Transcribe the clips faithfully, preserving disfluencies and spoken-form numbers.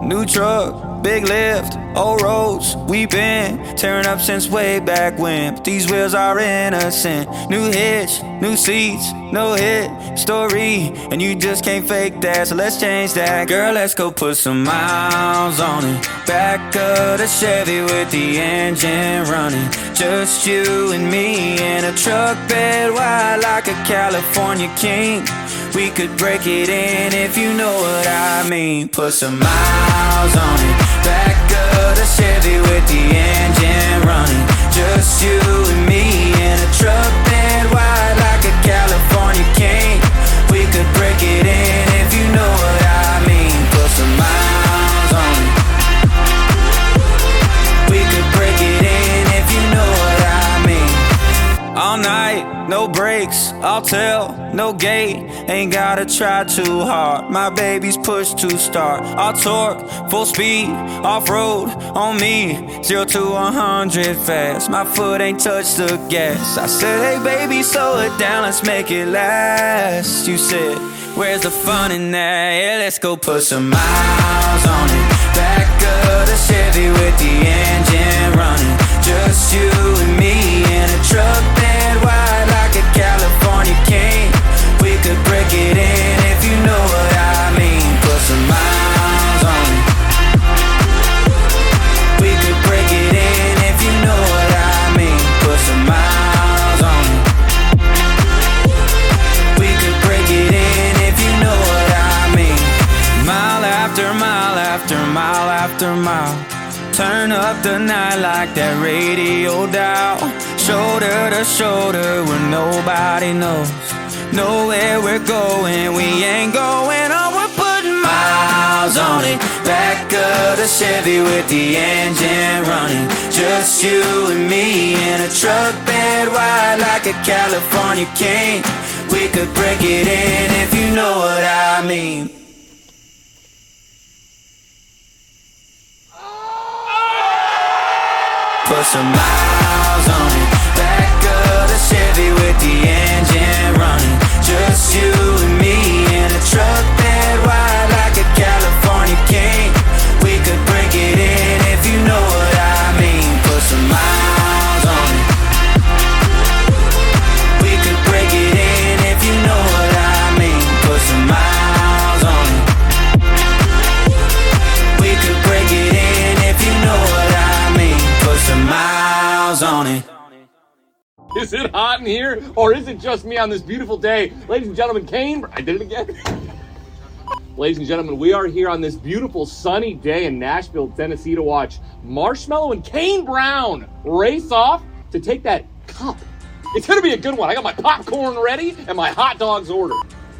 New truck, big lift, old roads, we been tearing up since way back when. But these wheels are innocent. New hitch, new seats, no hit story, and you just can't fake that, so let's change that. Girl, let's go put some miles on it. Back of the Chevy with the engine running. Just you and me in a truck bed wide like a California king. We could break it in if you know what I mean. Put some miles on it. Back of the Chevy with the engine running. Just you and me in a truck bed wide like a California king. We could break it in if you know what I mean. Put some miles on it. We could break it in if you know what I mean. All night, no brakes, I'll tell, no gate. Ain't gotta try too hard, my baby's push to start. I'll torque, full speed, off-road on me. Zero to one hundred fast, my foot ain't touched the gas. I said, hey baby, slow it down, let's make it last. You said, where's the fun in that? Yeah, let's go put some miles on it. Back of the Chevy with the engine running. Just you and me in a truck bed wide like a California king. We could break it in if you know what I mean. Put some miles on it. We could break it in if you know what I mean. Put some miles on it. We could break it in if you know what I mean. Mile after mile after mile after mile. Turn up the night like that radio dial. Shoulder to shoulder where nobody knows. Know where we're going, we ain't going on. We're putting miles on it. Back of the Chevy with the engine running. Just you and me in a truck bed wide like a California king. We could break it in if you know what I mean. Put some miles on it. Back of the Chevy with the engine running. Just you and me in a truck bed wide like a California king. We could break it in if you know what I mean. Put some miles on it. We could break it in if you know what I mean. Put some miles on it. We could break it in if you know what I mean. Put some miles on it. Is it hot in here, or is it just me on this beautiful day? Ladies and gentlemen, Kane, I did it again. Ladies and gentlemen, we are here on this beautiful sunny day in Nashville, Tennessee to watch Marshmello and Kane Brown race off to take that cup. It's going to be a good one. I got my popcorn ready and my hot dogs ordered.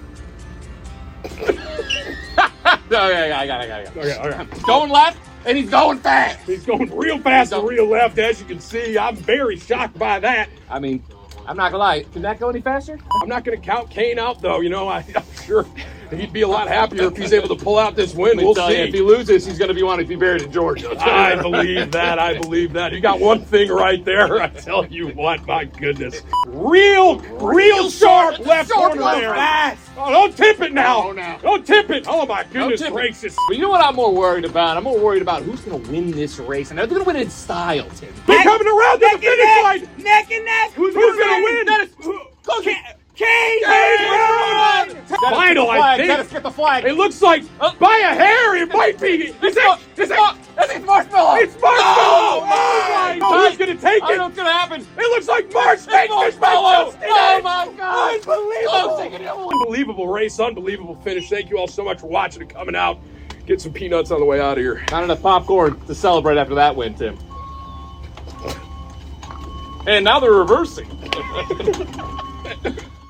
Okay, I got it, I got it. Okay, okay. He's going left, and he's going fast. He's going real fast and real left, as you can see. I'm very shocked by that. I mean, I'm not going to lie. Can that go any faster? I'm not going to count Kane out, though. You know, I, I'm sure he'd be a lot happier if he's able to pull out this win. We'll tell see. You, if he loses, he's going to be wanting to be buried in Georgia. I believe that. I believe that. You got one thing right there. I tell you what, my goodness. Real, real sharp left Sharp corner left, there. fast. Oh, don't tip it now. No, no. Don't tip it. Oh, my goodness tip it. gracious. But you know what I'm more worried about? I'm more worried about who's going to win this race. And they're going to win in style, Tim. They're coming around to the finish line. Neck and neck. Who's, who's going to win? Dennis, Kane. Kane! Final, I think. Dennis, get the flag. It looks like Oh. by a hair. It might be. Is it? Is it? It's Marshmello. It's Marshmello. Oh, my God. Who's going to take I don't know it? what's going to happen. It looks like Marsh It's takes this by Marshmello. just an Oh, inch. my God. Unbelievable. Oh, take it out. Unbelievable race. Unbelievable finish. Thank you all so much for watching and coming out. Get some peanuts on the way out of here. Not enough popcorn to celebrate after that win, Tim. And now they're reversing.